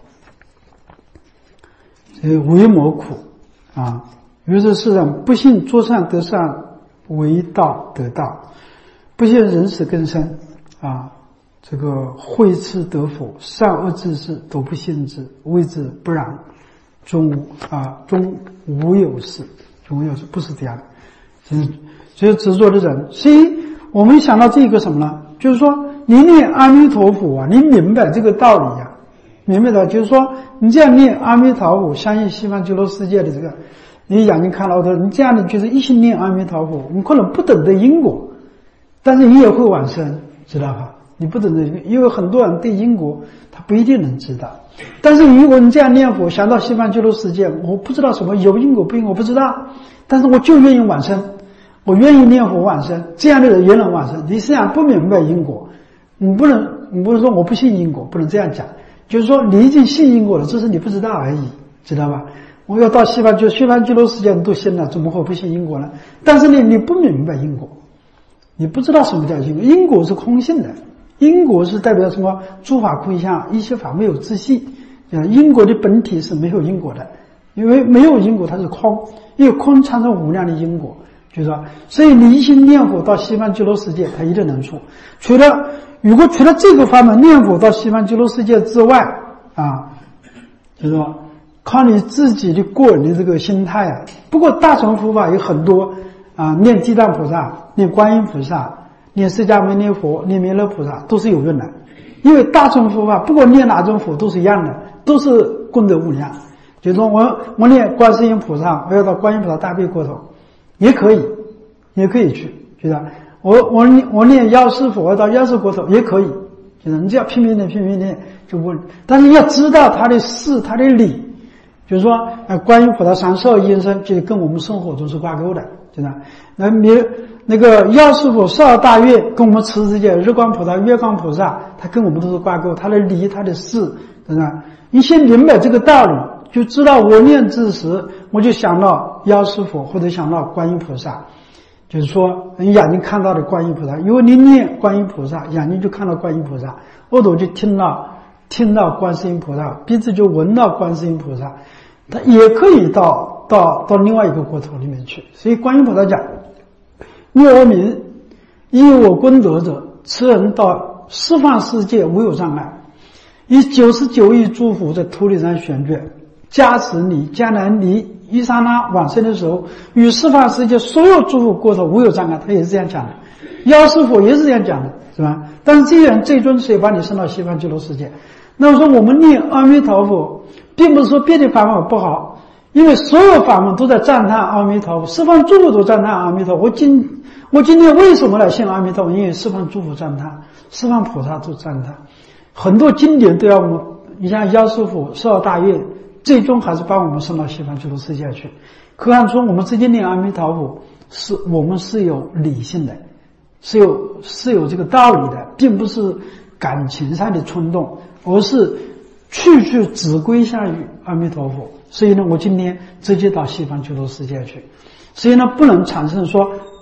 为魔苦于是世上不信作善得善，为道得道，不信人死更生这个慧痴得佛，善恶之事都不信之，谓之不然，终无有事，终无有事，不是这样的。所以执着的人，所以我们想到这个什么呢？就是说，你念阿弥陀佛你明白这个道理明白的，就是说，你这样念阿弥陀佛，相信西方极乐世界的这个，你眼睛看到的，你这样的就是一心念阿弥陀佛，你可能不懂得因果，但是你也会往生，知道吧？你不懂得，因为很多人对因果他不一定能知道。但是如果你这样念佛，想到西方极乐世界，我不知道什么有因果不因果，我不知道，但是我就愿意往生，我愿意念佛往生，这样的人也能往生。你实际上不明白因果，你不能说我不信因果，不能这样讲，就是说你已经信因果了，只是你不知道而已，知道吧？我要到西方极乐世界你都信了，怎么会不信因果呢？但是你不明白因果，你不知道什么叫因果，因果是空性的。因果是代表什么？诸法空相，一切法没有自性。因果的本体是没有因果的，因为没有因果它是空，因为空产生无量的因果，就是说，所以你一心念佛到西方极乐世界，它一定能出。如果除了这个法门念佛到西方极乐世界之外就是说靠你自己的个人的这个心态不过大乘佛法有很多念地藏菩萨，念观音菩萨，念释迦牟尼佛，念弥勒菩萨都是有用的，因为大乘佛法不管念哪种佛都是一样的，都是功德无量。就是说我念观世音菩萨，我要到观音菩萨大悲国头，也可以去，就是我念药师佛，我要到药师国头也可以，就是你只要拼命念就不，但是要知道它的事，它的理，就是说观音菩萨32应身，就跟我们生活中是挂钩的，就是那个药师佛12大愿跟我们持世界日光菩萨、月光菩萨，它跟我们都是挂钩，它的理、它的事，对吧？你先明白这个道理，就知道我念之时，我就想到药师佛或者想到观音菩萨，就是说你眼睛看到的观音菩萨，因为你念观音菩萨，眼睛就看到观音菩萨，耳朵就听到观世音菩萨，鼻子就闻到观世音菩萨，它也可以到另外一个国土里面去。所以观音菩萨讲，念阿弥以我功德者，此人到十方世界无有障碍，以99亿诸佛在土地上旋转，加持你将来你一刹那往生的时候，与十方世界所有诸佛国土无有障碍，他也是这样讲的，药师佛也是这样讲的，是吧？但是这些人最终是把你升到西方极乐世界。那么说我们念阿弥陀佛，并不是说别的法门不好，因为所有法门都在赞叹阿弥陀佛，十方诸佛都赞叹阿弥陀佛。我今天为什么来信阿弥陀佛？因为十方诸佛赞叹，十方菩萨都赞叹，很多经典都要我们，你像药师佛12大愿，最终还是把我们送到西方极乐世界去。可看出我们直接念阿弥陀佛，我们是有理性的，是有这个道理的，并不是感情上的冲动，而是去只归向于阿弥陀佛。所以呢，我今天直接到西方极乐世界去。所以呢，不能产生说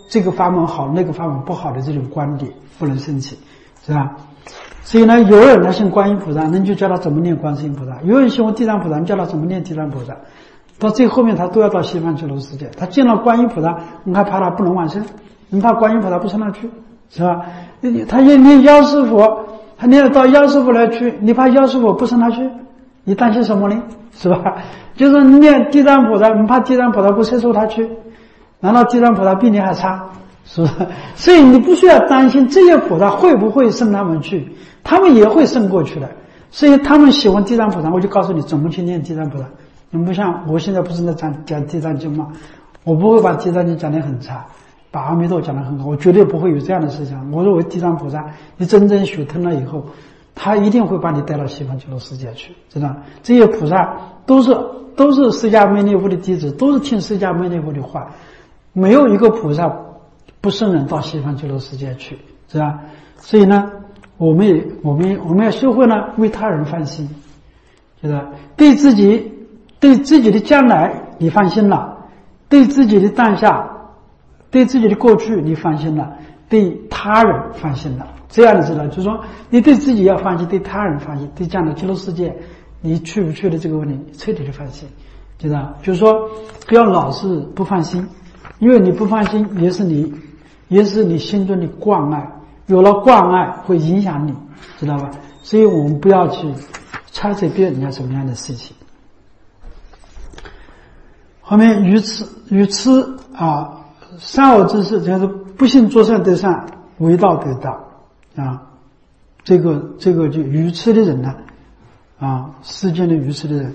这个法门好，那个法门不好的这种观点，不能生起，是吧？所以呢，有人来信观音菩萨，那你就教他怎么念观世音菩萨；有人信地藏菩萨，你教他怎么念地藏菩萨。到最后面，他都要到西方极乐世界。他见了观音菩萨，你还怕他不能往生？你怕观音菩萨不上那去，是吧？他也念药师佛，他念到药师佛来去，你怕药师佛不上那去？你担心什么呢？是吧？就是念地藏菩萨，你怕地藏菩萨不接受他去？难道地藏菩萨比你还差？是吧？所以你不需要担心这些菩萨会不会升他们去，他们也会升过去的。所以他们喜欢地藏菩萨，我就告诉你怎么去念地藏菩萨。你不像我现在不是在讲地藏经吗？我不会把地藏经讲得很差，把阿弥陀讲得很好，我绝对不会有这样的事情。我认为地藏菩萨，你真正学通了以后，他一定会把你带到西方极乐世界去，知道？这些菩萨都是释迦牟尼佛的弟子，都是听释迦牟尼佛的话，没有一个菩萨不圣人到西方极乐世界去，是吧？所以呢，我们要学会呢为他人放心，就是对自己的将来你放心了，对自己的当下，对自己的过去你放心了，对他人放心了。这样的知道，就是说你对自己要放心，对他人放心，对将来极乐世界你去不去的这个问题彻底的放心，知道？就是说不要老是不放心，因为你不放心也是你心中的惯爱，有了惯爱会影响你，知道吧？所以我们不要去猜测别人家什么样的事情。后面愚痴啊，善恶之事，就是不信作善得善，为道得道啊。这个就愚痴的人呢，世间的愚痴的人，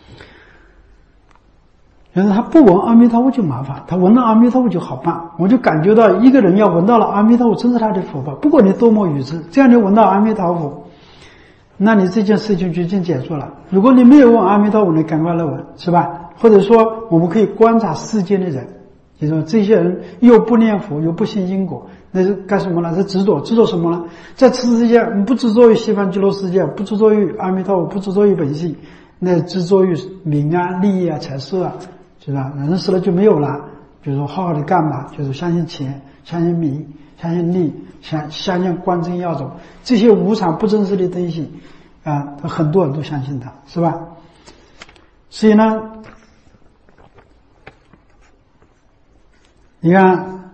就是他不闻阿弥陀佛就麻烦，他闻到阿弥陀佛就好办。我就感觉到一个人要闻到了阿弥陀佛，真是他的福报。不管你多么愚痴，这样你闻到阿弥陀佛，那你这件事情就已经解决了。如果你没有闻阿弥陀佛，你赶快来闻，是吧？或者说我们可以观察世间的人，就是说这些人又不念佛又不信因果，那是干什么呢？是执着什么呢？在此世界不执着于西方极乐世界，不执着于阿弥陀佛，不执着于本性，那执着于名啊利益啊财色啊，是吧？人死了就没有了，比如说好好的干嘛，就是相信钱，相信名，相信利，相信官真要走，这些无常不真实的东西很多人都相信它，是吧？所以呢，你看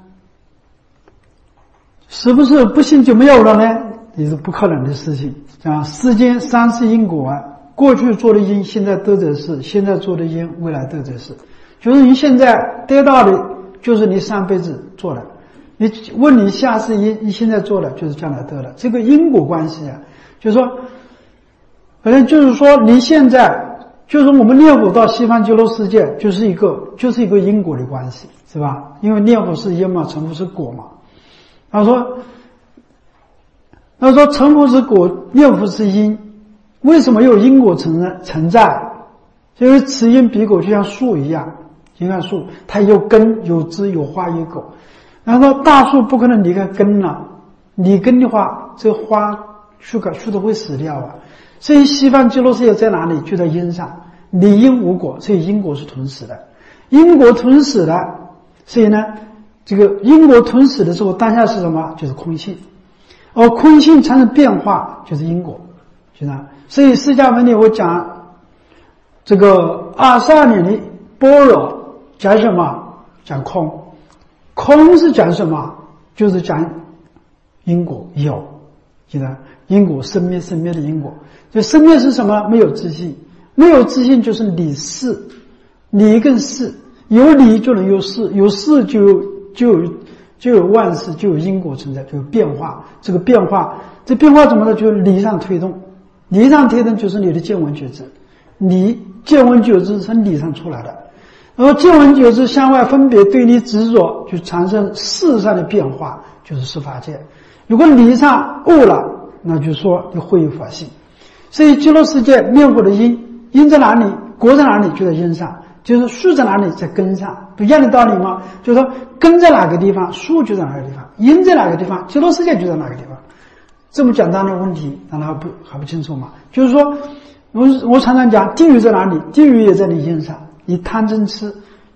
是不是不信就没有了呢？也是不可能的事情啊！世间三世因果过去做的因，现在得者是；现在做的因，未来得者是。就是你现在得到的，就是你上辈子做的；你问你下世因，你现在做的，就是将来得的。这个因果关系就是说，反正就是说，你现在就是我们念佛到西方极乐世界，就是一个因果的关系，是吧？因为念佛是因嘛，成佛是果嘛。他说成佛是果，念佛是因，为什么有因果存在？因为此因彼果，就像树一样，就像树，它有根有枝有花有果。然后大树不可能离开根了，离根的话，这花树都会死掉所以西方极乐世界在哪里？就在因上，离因无果，所以因果是吞噬的。因果吞噬的，所以呢，这个因果吞噬的时候，当下是什么？就是空性。而空性产生变化，就是因果，是吧？所以释迦牟尼我讲这个22年的般若讲什么？讲空。空是讲什么？就是讲因果有，记得因果生灭的因果。就生灭是什么？没有自信，没有自信就是理事，理跟事，有理就能有事，有事就有万事，就有因果存在，就有变化。这变化怎么呢？就是理上推动，理上推动就是你的见闻觉知，你见闻觉知是从理上出来的，而见闻觉知向外分别对立执着，就产生事上的变化，就是十法界。如果理上悟了，那就说你会有法性。所以极乐世界念佛的因在哪里？果在哪里？就在因上。就是树在哪里？在根上，不一样的道理吗？就是说根在哪个地方，树就在哪个地方，因在哪个地方，极乐世界就在哪个地方。这么简单的问题，难道还不清楚吗？就是说我常常讲地狱在哪里？地狱也在你因上，你贪嗔痴，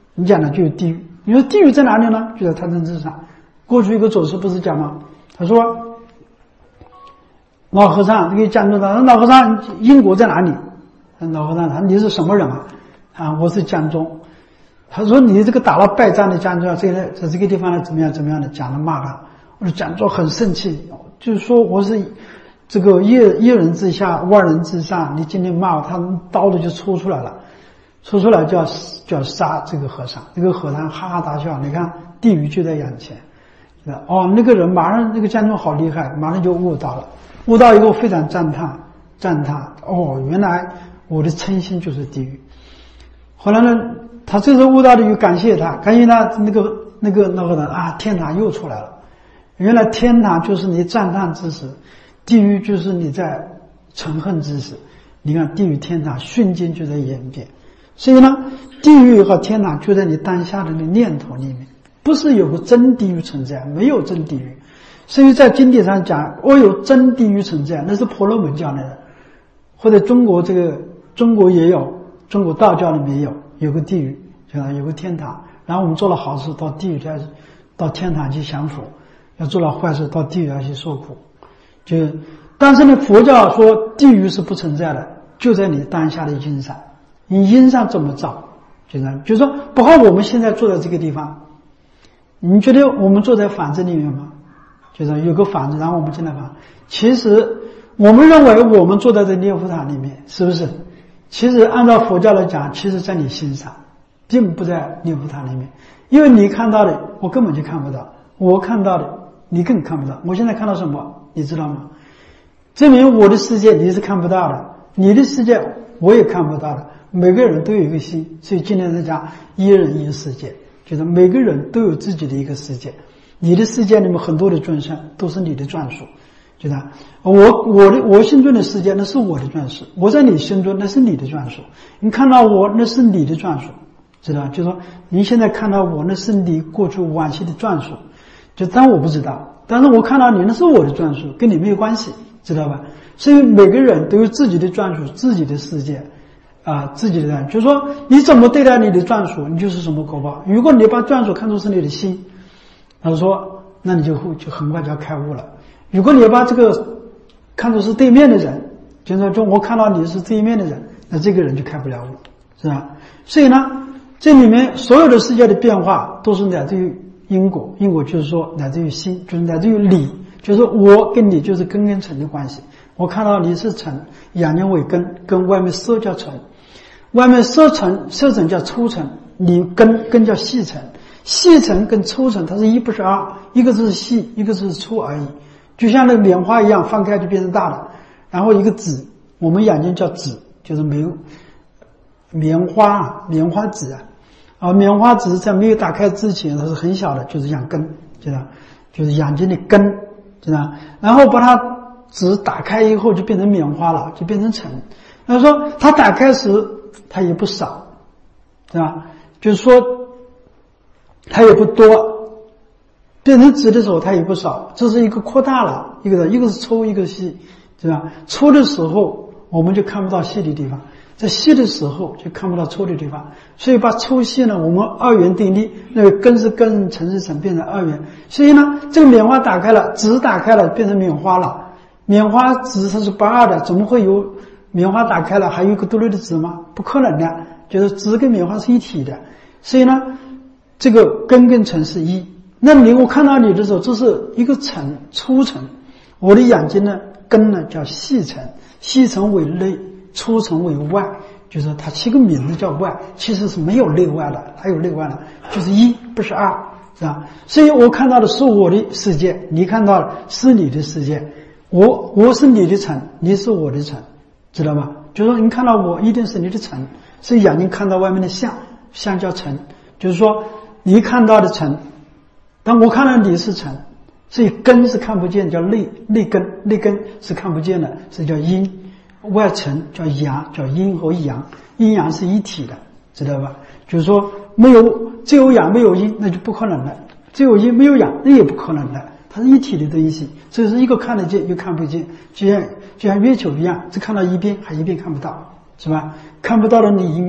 你讲的就有地狱。你说地狱在哪里呢？就在贪嗔痴上。过去一个祖师不是讲吗？他说老和尚给讲中他说老和尚因果在哪里？老和尚他说你是什么人啊？我是江中。他说你这个打了败仗的江中，在这个地方呢怎么样的讲了骂他。我说江中很生气，就是说我是这个一人之下万人之上，你今天骂我，他刀子就抽出来了，抽出来就要杀这个和尚。这个和尚哈哈大笑，你看地狱就在眼前。那个人马上那个江中好厉害，马上就悟到了，悟到以后非常赞叹，原来我的嗔心就是地狱。后来呢，他这时候悟到的就感谢他，那个人啊，天堂又出来了。原来天堂就是你赞叹之时，地狱就是你在嗔恨之时。你看地狱天堂瞬间就在演变，所以呢，地狱和天堂就在你当下的那念头里面，不是有个真地狱存在，没有真地狱。所以在经典上讲，有真地狱存在，那是婆罗门教的人，或者中国也有，中国道教里面有个地狱，有个天堂。然后我们做了好事到地狱到天堂去享福，要做了坏事到地狱要去受苦。但是呢，佛教说地狱是不存在的，就在你当下的因上，你因上怎么造，就是说，包括我们现在坐在这个地方，你觉得我们坐在房子里面吗？就是有个房子，然后我们进来房，其实我们认为我们坐在这念佛堂里面，是不是？其实按照佛教来讲，其实在你心上，并不在念佛堂里面，因为你看到的我根本就看不到，我看到的你更看不到。我现在看到什么你知道吗？证明我的世界你是看不到的，你的世界我也看不到的。每个人都有一个心，所以今天在讲一人一世界，就是每个人都有自己的一个世界。你的世界里面很多的众生都是你的专属，就是我心中的世界那是我的专属，我在你心中那是你的专属。你看到我那是你的专属，知道？就是说你现在看到我那是你过去往昔的专属，但我不知道，但是我看到你那是我的专属，跟你没有关系，知道吧？所以每个人都有自己的专属，自己的世界自己的人，就是说你怎么对待你的专属，你就是什么果报。如果你把专属看作是你的心，他说那你就很快就要开悟了。如果你把这个看作是对面的人，就是说我看到你是对面的人，那这个人就开不了悟，是吧？所以呢，这里面所有的世界的变化都是来自于因果，因果就是说来自于心，就是来自于理，就是我跟你就是根跟尘的关系。我看到你是尘，眼睛为根，跟外面色叫尘，外面色尘叫粗尘，你根叫细尘，细尘跟粗尘它是一不是二，一个是细，一个是粗而已。就像那个棉花一样，放开就变成大了。然后一个籽，我们眼睛叫籽，就是棉花籽棉花籽在没有打开之前它是很小的，就是像根，就是眼睛的根，知道？然后把它籽打开以后就变成棉花了，就变成尘。那说它打开时它也不少，对吧？就是说它也不多，变成籽的时候它也不少，这是一个扩大了，一个是粗一个细，对吧？粗的时候我们就看不到细的地方，在细的时候就看不到粗的地方，所以把粗细呢，我们二元定律，那个根是根，尘是尘，变成二元。所以呢，这个棉花打开了，籽打开了，变成棉花了。棉花籽它是不二的，怎么会有棉花打开了还有一个独立的籽吗？不可能的，就是籽跟棉花是一体的。所以呢，这个根跟尘是一。那我看到你的时候，这是一个尘，粗尘。我的眼睛呢，根呢叫细尘，细尘为内，粗尘为外，就是它起个名字叫外，其实是没有内外的，它有内外的，就是一不是二，是吧？所以我看到的是我的世界，你看到的是你的世界，我是你的尘，你是我的尘，知道吧？就是说你看到我一定是你的尘，是眼睛看到外面的相叫尘，就是说你看到的尘，但我看到你是尘，所以根是看不见，叫内根是看不见的，是叫阴，外尘叫阳，叫阴和阳，阴阳是一体的，知道吧？就是说只有阳没有阴，那就不可能的；只有阴没有阳，那也不可能的。它是一体的东西，这是一个看得见又看不见，就像月球一样，只看到一边，还一边看不到，是吧？看不到的那一面，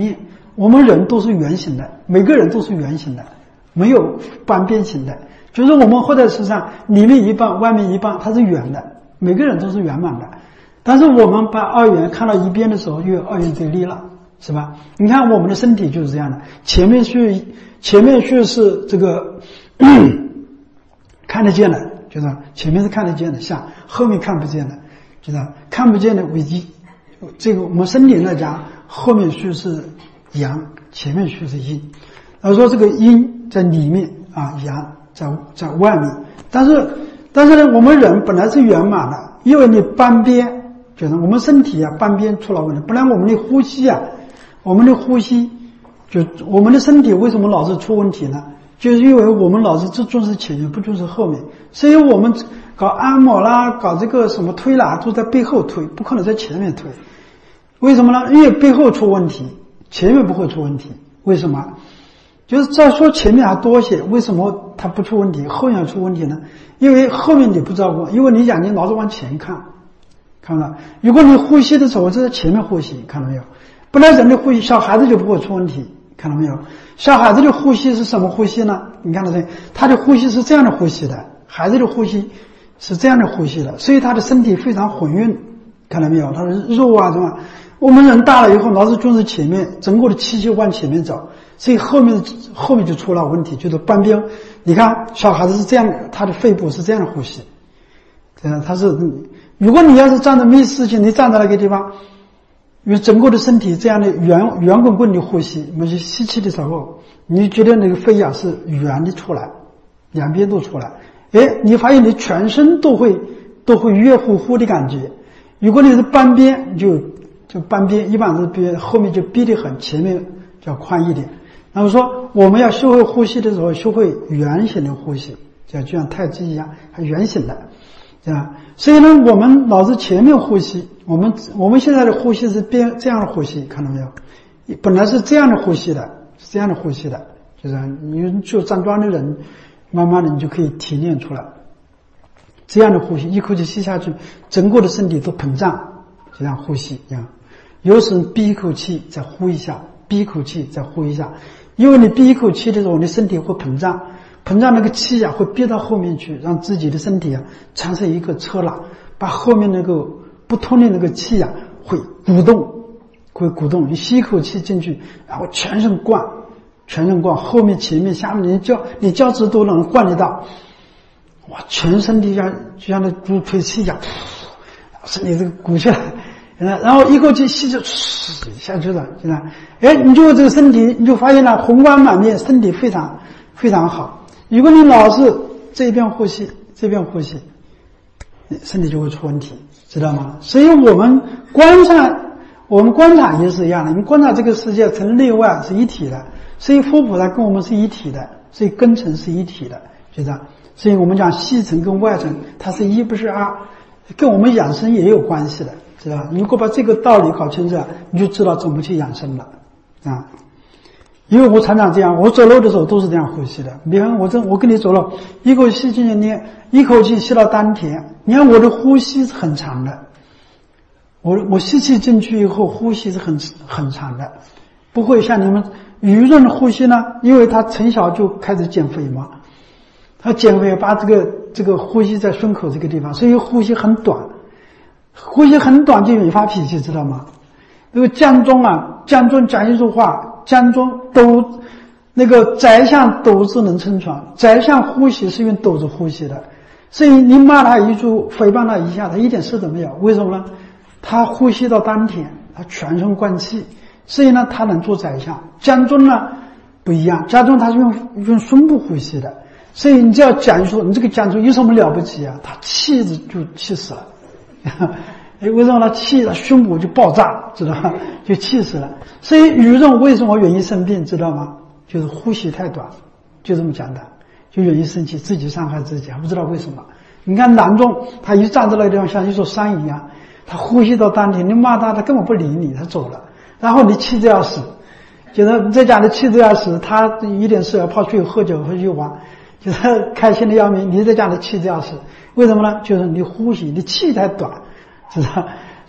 我们人都是圆形的，每个人都是圆形的，没有半边形的。就是我们活在世上，里面一半，外面一半，它是圆的，每个人都是圆满的。但是我们把二元看到一边的时候，又有二元对立了，是吧？你看我们的身体就是这样的，前面是这个看得见的，就是前面是看得见的像，后面看不见的，就是看不见的为一。这个我们身体来讲，后面虚是阳，前面虚是阴。说这个阴在里面啊，阳在外面。但是呢，我们人本来是圆满的，因为你半边，就是我们身体啊半边出了问题，不然我们的呼吸啊，我们的身体为什么老是出问题呢？就是因为我们老是只重视前面，不重视后面。所以我们搞按摩啦，搞这个什么推啦，都在背后推，不可能在前面推。为什么呢？因为背后出问题，前面不会出问题。为什么？就是再说前面还多些，为什么它不出问题，后面出问题呢？因为后面你不照顾，因为你讲你老是往前看，看到？如果你呼吸的时候就在前面呼吸，看到没有？不然人的呼吸，小孩子就不会出问题，看到没有？小孩子的呼吸是什么呼吸呢？你看到没？他的呼吸是这样的呼吸的，孩子的呼吸是这样的呼吸的，所以他的身体非常混运，看到没有？他的肉啊什么。我们人大了以后，老是重视前面，整个的气息往前面走，所以后面就出了问题，就是半边。你看小孩子是这样的，他的肺部是这样的呼吸，他是，如果你要是站着没事情，你站在那个地方，因为整个的身体这样的圆滚滚的呼吸，我们去吸气的时候，你觉得那个肺啊是圆的出来，两边都出来，你发现你全身都会热乎乎的感觉。如果你是半边，就半边，一般是后面就闭得很，前面就要宽一点。那么说我们要学会呼吸的时候，学会圆形的呼吸，就像太极一样，还圆形的，这样。所以呢，我们老是前面呼吸，我们现在的呼吸是这样的呼吸，看到没有？本来是这样的呼吸的，是这样的呼吸的，就是你就站桩的人，慢慢的你就可以提炼出来这样的呼吸，一口气吸下去，整个的身体都膨胀，就像呼吸一样。有时闭一口气再呼一下，闭一口气再呼一下，因为你闭一口气的时候，你身体会膨胀，那个气啊会憋到后面去，让自己的身体啊产生一个车拉，把后面那个不通的那个气啊会鼓动。你吸一口气进去，然后全身灌，后面前面下面你脚趾都能灌得到，哇，全身就像那猪推气一样，身体这个鼓起来。然后一口气吸就下去了，现在，你就这个身体，你就发现了红光满面，身体非常非常好。如果你老是这边呼吸，身体就会出问题，知道吗？所以我们观察也是一样的，你观察这个世界从内外是一体的，所以佛菩萨跟我们是一体的，所以根尘是一体的，就这样。所以我们讲细尘跟外尘，它是一不是二，跟我们养生也有关系的。知道，如果把这个道理搞清楚，你就知道怎么去养生了啊！因为我常常这样，我走路的时候都是这样呼吸的。比方我跟你走路，一口气进去，你一口气吸到丹田，你看我的呼吸是很长的。我吸气进去以后，呼吸是很长的，不会像你们愚人的呼吸呢，因为他从小就开始减肥嘛，他减肥把这个呼吸在胸口这个地方，所以呼吸很短。呼吸很短就引发脾气，知道吗？那个江中讲一句话，江中斗那个宰相斗志能撑船，宰相呼吸是用斗志呼吸的，所以你骂他一句，诽谤他一下，他一点事都没有。为什么呢？他呼吸到丹田，他全身灌气，所以呢他能做宰相。江中呢不一样，江中他是用胸部呼吸的，所以你只要讲说你这个江中有什么了不起啊？他气子就气死了。为什么他气了胸部就爆炸，知道吗？就气死了。所以愚人为什么容易生病，知道吗？就是呼吸太短，就这么简单，就容易生气，自己伤害自己，还不知道为什么。你看南众，他一站在那个地方像一座山一样，他呼吸到丹田，你骂他，他根本不理你，他走了。然后你气得要死，就是在家里气得要死，他一点事要跑出去喝酒或去玩，就是开心的要命。你在家里气得要死，为什么呢？就是你呼吸，你气太短，知道？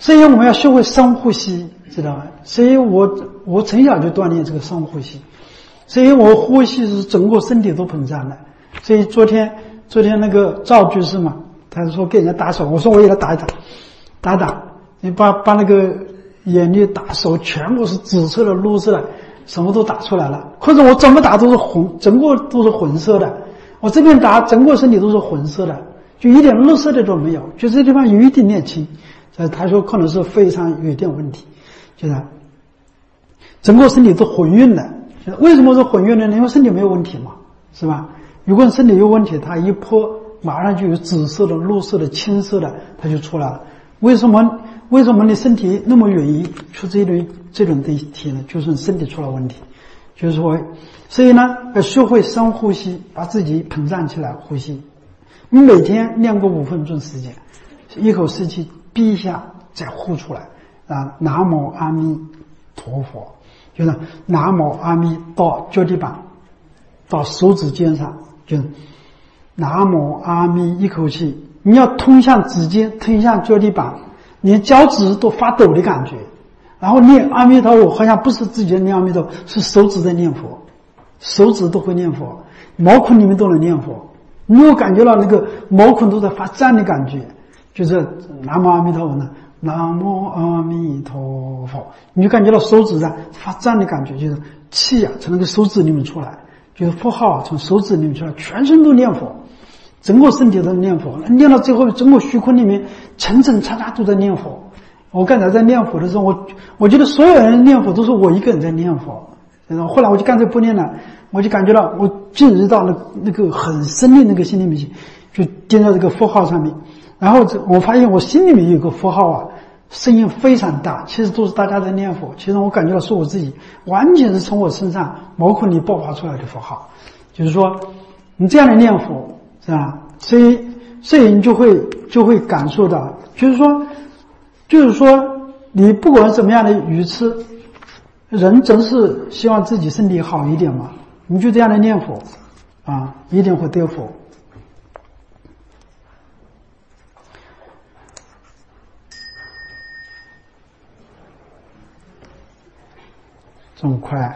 所以我们要学会深呼吸，知道吗？所以我从小就锻炼这个深呼吸，所以我呼吸是整个身体都膨胀的。所以昨天那个赵居士嘛，他说给人家打手，我说我给他打一打，你把那个眼睛打手全部是紫色的、绿色的，什么都打出来了。或者我怎么打都是红，整个都是混色的。我这边打整个身体都是混色的，就一点绿色的都没有，就这地方有一点点青。他说可能是肺上有一点问题，就是整个身体都混晕的。为什么是混晕的呢？因为身体没有问题嘛，是吧？如果身体有问题，它一泼马上就有紫色的、绿色的、青色的，它就出来了。为什么你身体那么容易出这种问题呢？就是你身体出了问题。就是说，所以呢，要学会深呼吸，把自己膨胀起来呼吸。你每天练个5分钟时间，一口气去闭一下，再呼出来啊！南无阿弥陀佛，就是南无阿弥到脚底板，到手指尖上，就是南无阿弥，一口气你要通向指尖，通向脚底板，连脚趾都发抖的感觉。然后念阿弥陀佛，好像不是自己念阿弥陀佛，是手指在念佛，手指都会念佛，毛孔里面都能念佛。你有感觉到那个毛孔都在发胀的感觉，就是南无阿弥陀佛呢，南无阿弥陀佛，你就感觉到手指上发胀的感觉，就是气啊从那个手指里面出来，就是符号啊从手指里面出来，全身都念佛，整个身体都念佛，念到最后整个虚空里面层层叉叉都在念佛。我刚才在念佛的时候，我觉得所有人念佛都是我一个人在念佛，后来我就干脆不念了，我就感觉到我进入到那个很深的那个心里面去，就盯到这个符号上面，然后我发现我心里面有个符号啊，声音非常大，其实都是大家在念佛，其实我感觉到是我自己，完全是从我身上毛孔里爆发出来的符号。就是说你这样的念佛是吧，所以你就会感受到，就是说你不管怎么样的愚痴，人真是希望自己身体好一点嘛，你就这样的念佛啊，一定会得佛。这么快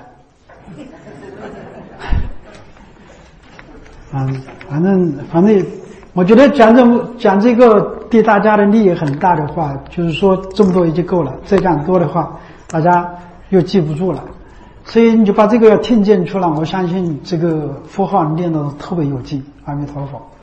反正我觉得讲这个对大家的利益很大的话，就是说这么多已经够了，再讲多的话大家又记不住了，所以你就把这个要听进去了，我相信这个符号念得特别有劲。阿弥陀佛。